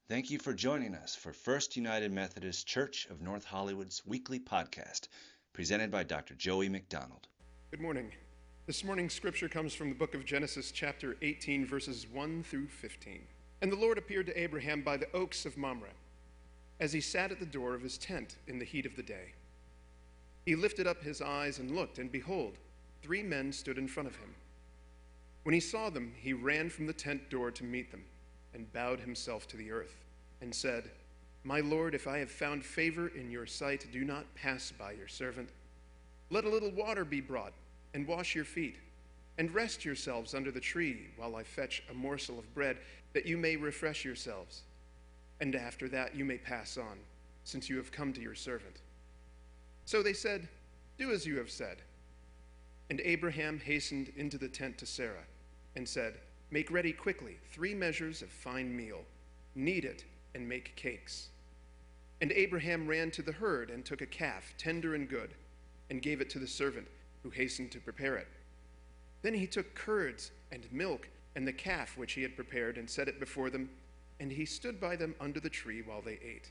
Thank you for joining us for First United Methodist Church of North Hollywood's weekly podcast, presented by Dr. Joey McDonald. Good morning. This morning's scripture comes from the book of Genesis, chapter 18, verses 1 through 15. And the Lord appeared to Abraham by the oaks of Mamre, as he sat at the door of his tent in the heat of the day. He lifted up his eyes and looked, and behold, 3 men stood in front of him. When he saw them, he ran from the tent door to meet them, and bowed himself to the earth, and said, My Lord, if I have found favor in your sight, do not pass by your servant. Let a little water be brought, and wash your feet, and rest yourselves under the tree while I fetch a morsel of bread, that you may refresh yourselves. And after that you may pass on, since you have come to your servant. So they said, Do as you have said. And Abraham hastened into the tent to Sarah, and said, Make ready quickly 3 measures of fine meal, knead it, and make cakes. And Abraham ran to the herd and took a calf, tender and good, and gave it to the servant, who hastened to prepare it. Then he took curds and milk and the calf which he had prepared, and set it before them, and he stood by them under the tree while they ate.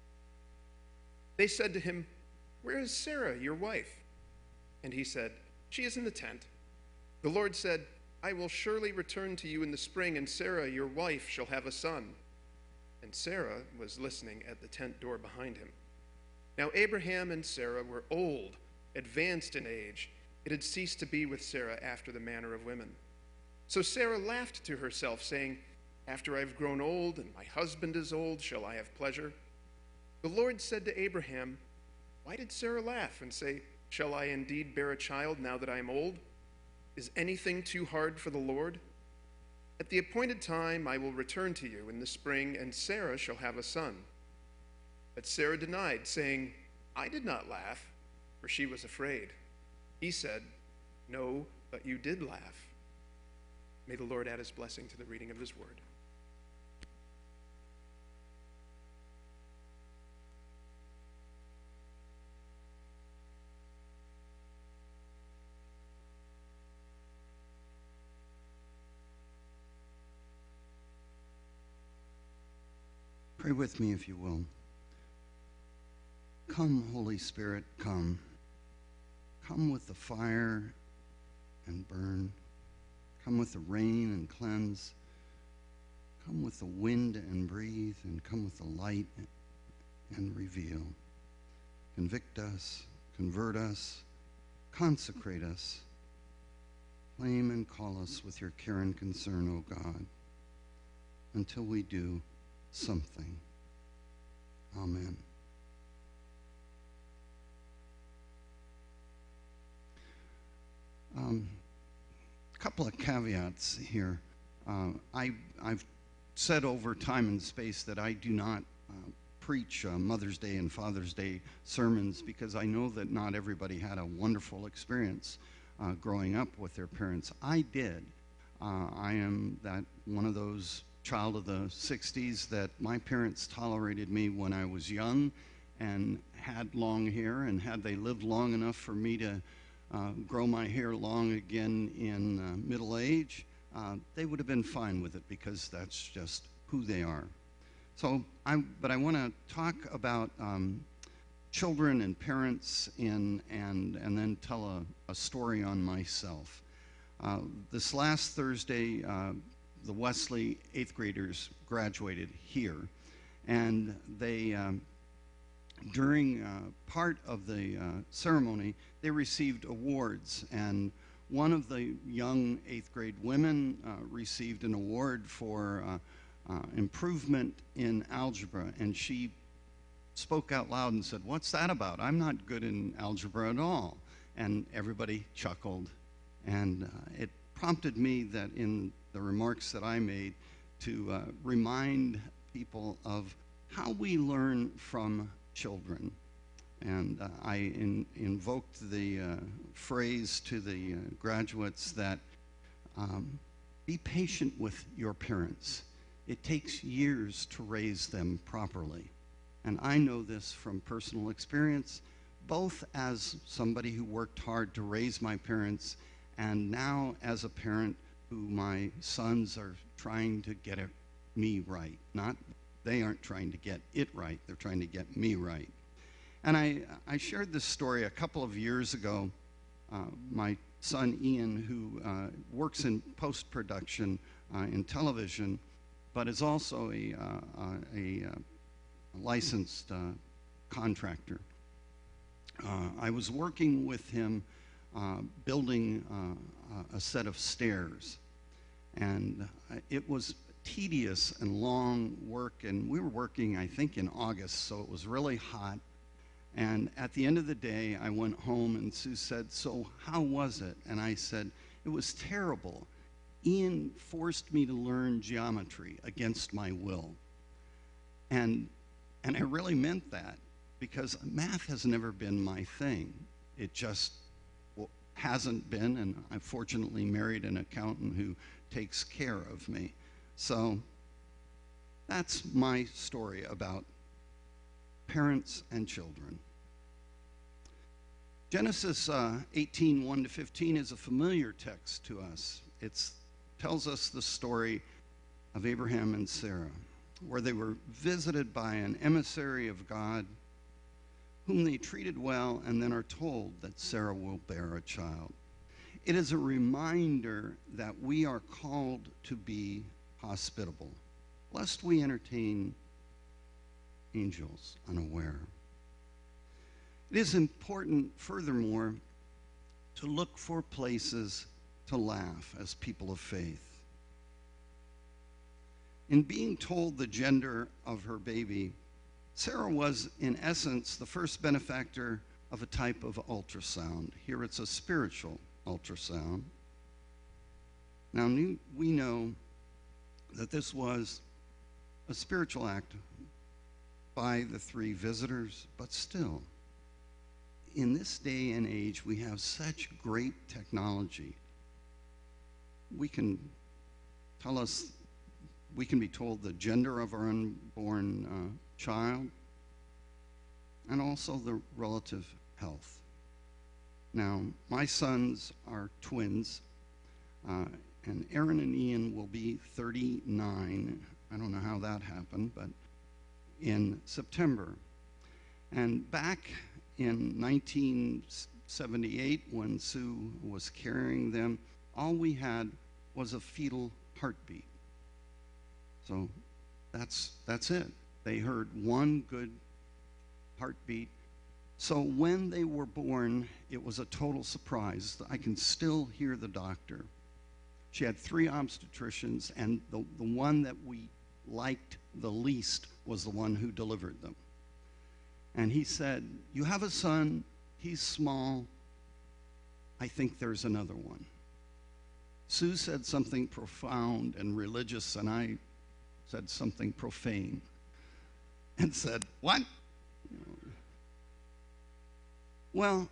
They said to him, Where is Sarah, your wife? And he said, She is in the tent. The Lord said, I will surely return to you in the spring, and Sarah, your wife, shall have a son. And Sarah was listening at the tent door behind him. Now Abraham and Sarah were old, advanced in age. It had ceased to be with Sarah after the manner of women. So Sarah laughed to herself, saying, After I have grown old, and my husband is old, shall I have pleasure? The Lord said to Abraham, Why did Sarah laugh and say, Shall I indeed bear a child now that I am old? Is anything too hard for the Lord? At the appointed time I will return to you in the spring, and Sarah shall have a son. But Sarah denied, saying, I did not laugh, for she was afraid. He said, No, but you did laugh. May the Lord add his blessing to the reading of his word. Pray with me if you will. Come, Holy Spirit, come. Come with the fire and burn. Come with the rain and cleanse. Come with the wind and breathe, and come with the light and reveal. Convict us, convert us, consecrate us. Claim and call us with your care and concern, O God, until we do something. Amen. A couple of caveats here. I've said over time and space that I do not preach Mother's Day and Father's Day sermons, because I know that not everybody had a wonderful experience growing up with their parents. I did. I am that one of those child of the 60s that my parents tolerated me when I was young and had long hair, and had they lived long enough for me to grow my hair long again in middle age, they would have been fine with it, because that's just who they are. But I want to talk about children and parents and then tell a story on myself. This last Thursday, the Wesley 8th graders graduated here, and they during part of the ceremony, they received awards, and one of the young 8th grade women received an award for improvement in algebra, and she spoke out loud and said, What's that about? I'm not good in algebra at all. And everybody chuckled, and it prompted me that in the remarks that I made to remind people of how we learn from children. And I invoked the phrase to the graduates that be patient with your parents. It takes years to raise them properly. And I know this from personal experience, both as somebody who worked hard to raise my parents, and now as a parent who my sons are trying to get me right. Not They aren't trying to get it right. They're trying to get me right. And I shared this story a couple of years ago. My son Ian, who works in post-production in television, but is also a licensed contractor. I was working with him building a set of stairs, and it was tedious and long work, and we were working, I think, in August, so it was really hot. And at the end of the day, I went home, and Sue said, "So how was it?" And I said, "It was terrible. Ian forced me to learn geometry against my will." And I really meant that, because math has never been my thing. It just hasn't been, and I fortunately married an accountant who takes care of me. So that's my story about parents and children. Genesis 18, 1-15 is a familiar text to us. It tells us the story of Abraham and Sarah, where they were visited by an emissary of God, whom they treated well, and then are told that Sarah will bear a child. It is a reminder that we are called to be hospitable, lest we entertain angels unaware. It is important, furthermore, to look for places to laugh as people of faith. In being told the gender of her baby, Sarah was, in essence, the first benefactor of a type of ultrasound. Here it's a spiritual ultrasound. Now, we know that this was a spiritual act by the three visitors, but still, in this day and age, we have such great technology. We can be told the gender of our unborn child, and also the relative health. Now, my sons are twins, and Aaron and Ian will be 39. I don't know how that happened, but in September. And back in 1978, when Sue was carrying them, all we had was a fetal heartbeat. So that's it. They heard one good heartbeat. So when they were born, it was a total surprise. I can still hear the doctor. She had 3 obstetricians, and the one that we liked the least was the one who delivered them. And he said, "You have a son, he's small, I think there's another one." Sue said something profound and religious, and I said something profane and said, "What?" Well,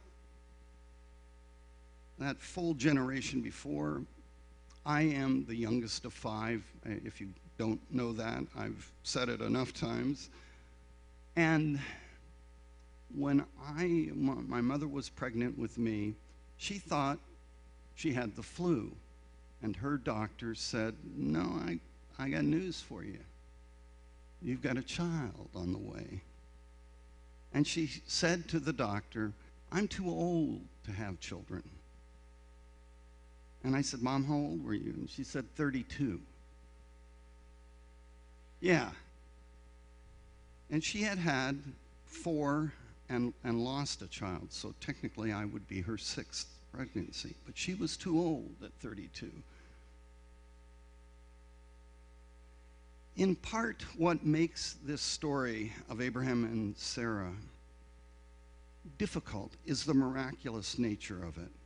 that full generation before, I am the youngest of 5. If you don't know that, I've said it enough times. And when my mother was pregnant with me, she thought she had the flu. And her doctor said, "No, I got news for you. You've got a child on the way." And she said to the doctor, "I'm too old to have children." And I said, "Mom, how old were you?" And she said, 32. Yeah. And she had 4 and lost a child, so technically I would be her 6th pregnancy. But she was too old at 32. In part, what makes this story of Abraham and Sarah difficult is the miraculous nature of it.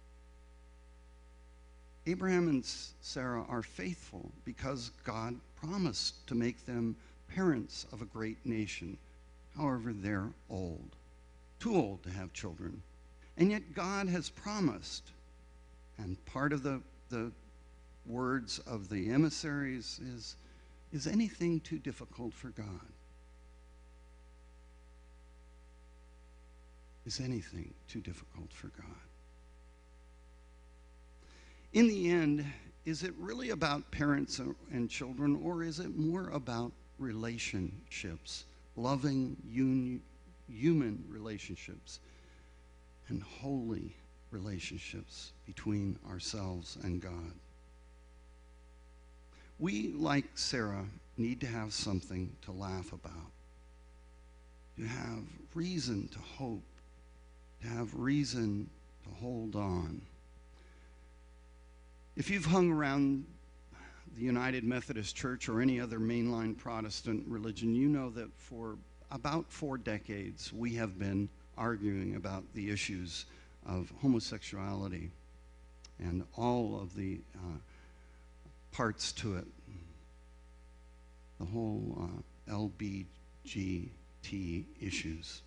Abraham and Sarah are faithful because God promised to make them parents of a great nation. However, they're old, too old to have children. And yet God has promised, and part of the words of the emissaries is anything too difficult for God? Is anything too difficult for God? In the end, is it really about parents and children, or is it more about relationships, loving human relationships, and holy relationships between ourselves and God. We, like Sarah, need to have something to laugh about, to have reason to hope, to have reason to hold on. If you've hung around the United Methodist Church or any other mainline Protestant religion, you know that for about 4 decades we have been arguing about the issues of homosexuality and all of the parts to it, the whole LBGT issues.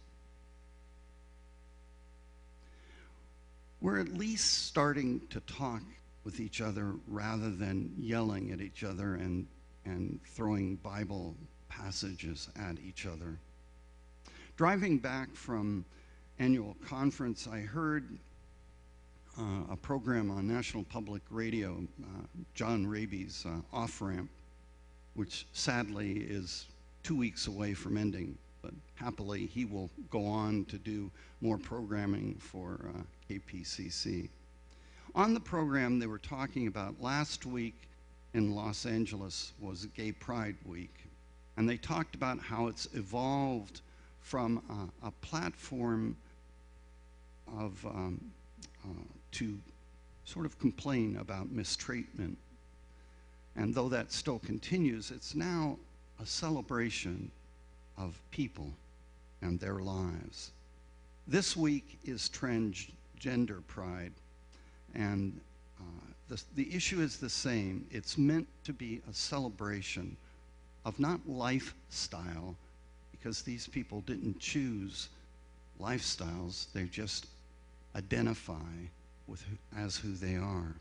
We're at least starting to talk with each other rather than yelling at each other and throwing Bible passages at each other. Driving back from annual conference, I heard a program on National Public Radio, John Raby's Off-Ramp, which sadly is 2 weeks away from ending, but happily he will go on to do more programming for KPCC. On the program, they were talking about last week in Los Angeles was Gay Pride Week, and they talked about how it's evolved from a platform of to sort of complain about mistreatment. And though that still continues, it's now a celebration of people and their lives. This week is Transgender Pride, and the issue is the same. It's meant to be a celebration of not lifestyle, because these people didn't choose lifestyles, they just identify as who they are.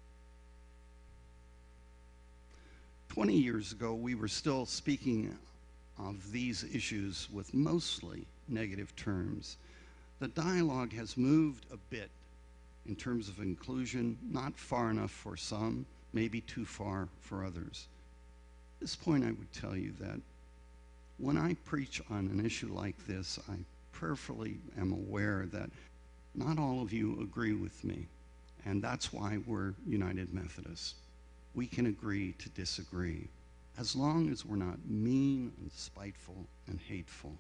20 years ago, we were still speaking of these issues with mostly negative terms. The dialogue has moved a bit in terms of inclusion, not far enough for some, maybe too far for others. At this point, I would tell you that when I preach on an issue like this, I prayerfully am aware that not all of you agree with me, and that's why we're United Methodists. We can agree to disagree, as long as we're not mean and spiteful and hateful.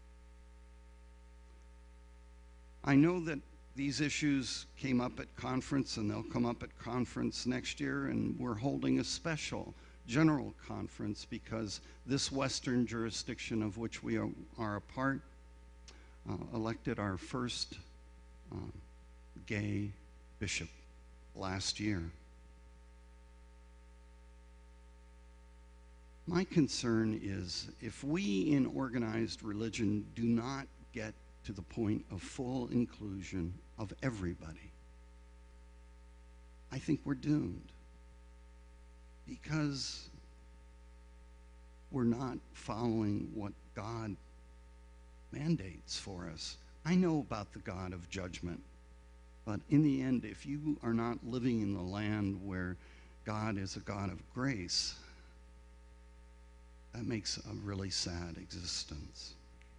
I know that these issues came up at conference, and they'll come up at conference next year, and we're holding a special general conference because this Western jurisdiction of which we are a part elected our first gay bishop last year. My concern is if we in organized religion do not get to the point of full inclusion of everybody, I think we're doomed, because we're not following what God mandates for us. I know about the God of judgment, but in the end, if you are not living in the land where God is a God of grace, that makes a really sad existence.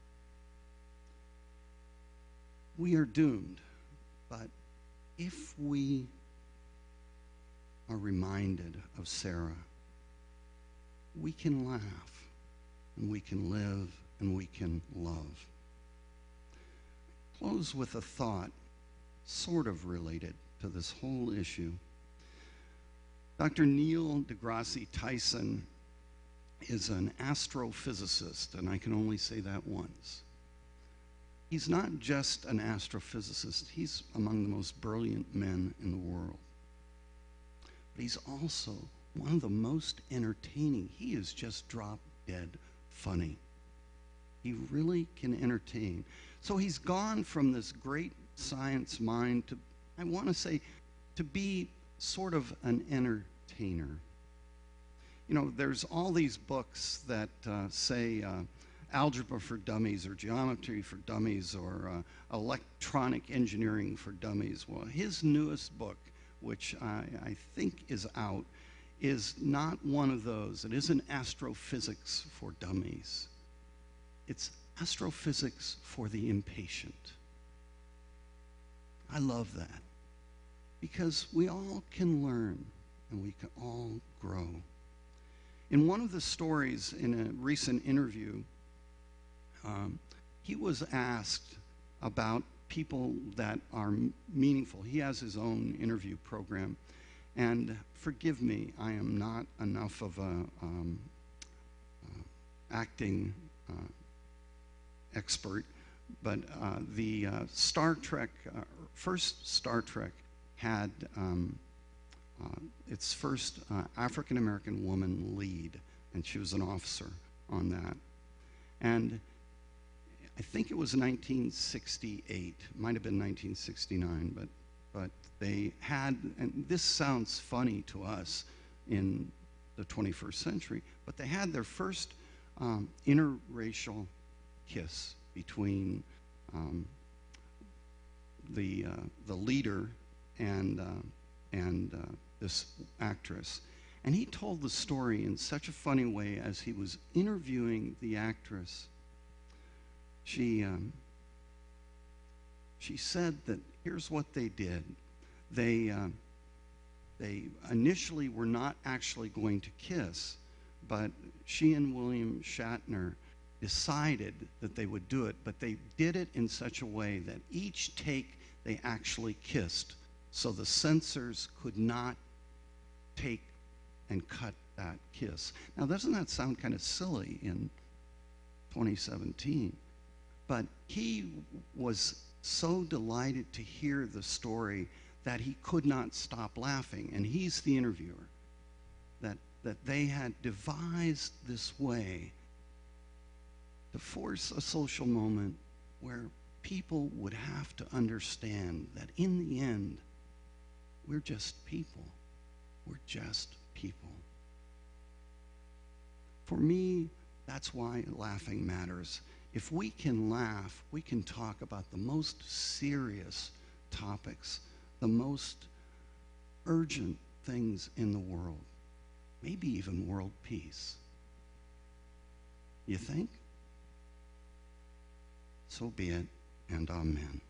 We are doomed, but if we are reminded of Sarah, we can laugh, and we can live, and we can love. Close with a thought sort of related to this whole issue. Dr. Neil deGrasse Tyson is an astrophysicist, and I can only say that once. He's not just an astrophysicist, he's among the most brilliant men in the world. But he's also one of the most entertaining. He is just drop dead funny. He really can entertain. So he's gone from this great science mind to, I want to say, to be sort of an entertainer. You know, there's all these books that say algebra for dummies or geometry for dummies or electronic engineering for dummies. Well, his newest book, which I think is out, is not one of those. It isn't astrophysics for dummies. It's astrophysics for the impatient. I love that because we all can learn and we can all grow. In one of the stories in a recent interview, he was asked about people that are meaningful. He has his own interview program. And forgive me, I am not enough of a acting expert, but the Star Trek, first Star Trek had its first African-American woman lead, and she was an officer on that. And I think it was 1968, might have been 1969, but they had, and this sounds funny to us in the 21st century, but they had their first interracial kiss between the leader and this actress. And he told the story in such a funny way as he was interviewing the actress. She said that here's what they did. They initially were not actually going to kiss, but she and William Shatner decided that they would do it, but they did it in such a way that each take they actually kissed, so the censors could not take and cut that kiss. Now, doesn't that sound kind of silly in 2017? But he was so delighted to hear the story that he could not stop laughing. And he's the interviewer. That they had devised this way to force a social moment where people would have to understand that in the end, we're just people. We're just people. For me, that's why laughing matters. If we can laugh, we can talk about the most serious topics, the most urgent things in the world, maybe even world peace. You think? So be it, and amen.